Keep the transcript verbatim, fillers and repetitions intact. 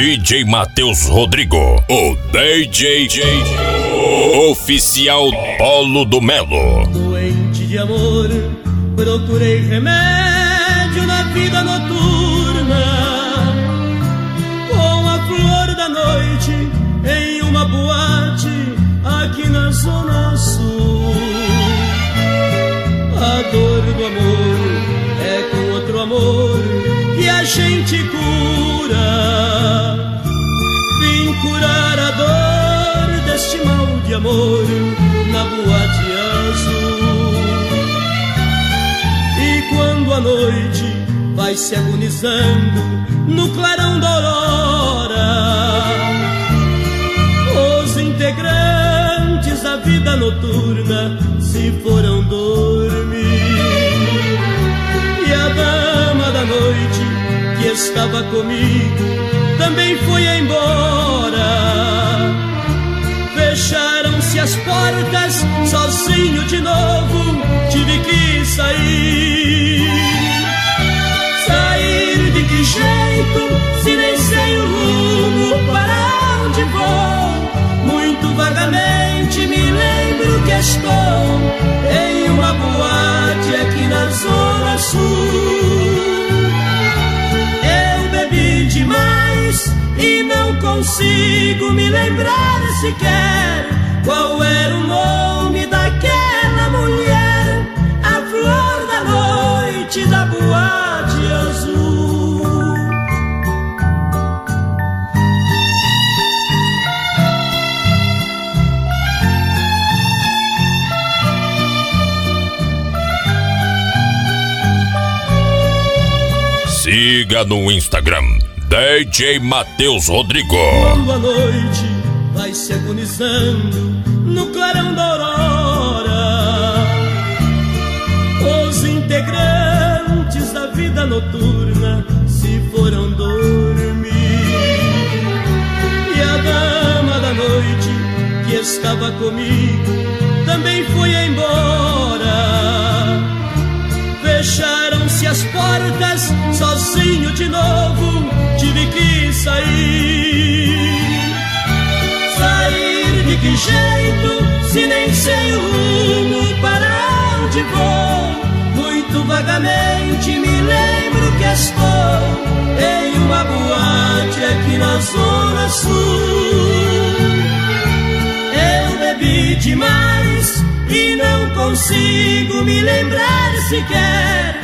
D J Matheus Rodrigo, o D J oficial Polo do Melo. Doente de amor, procurei remédio na vida noturna, com a flor da noite em uma boate aqui na Zona Sul. A dor do amor é com outro amor que a gente cura. Vim curar a dor deste mal de amor na boate azul. E quando a noite vai se agonizando no clarão da aurora, os integrantes da vida noturna se foram dormir. E a dama da noite que estava comigo também foi embora. Fecharam-se as portas, sozinho de novo tive que sair. Sair de que jeito, se nem sei o rumo para onde vou? Muito vagamente me lembro que estou em uma boate aqui na Zona Sul. Eu bebi demais e não consigo me lembrar sequer qual era o nome daquela mulher, a flor da noite da boate azul. Siga no Instagram D J Matheus Rodrigo. Quando a noite vai se agonizando no clarão da aurora, os integrantes da vida noturna se foram dormir. E a dama da noite que estava comigo também foi embora. Fecharam-se as portas, sozinho de novo tive que sair. Sair de que jeito, se nem sei o rumo para onde vou? Muito vagamente me lembro que estou em uma boate aqui na Zona Sul. Eu bebi demais e não consigo me lembrar sequer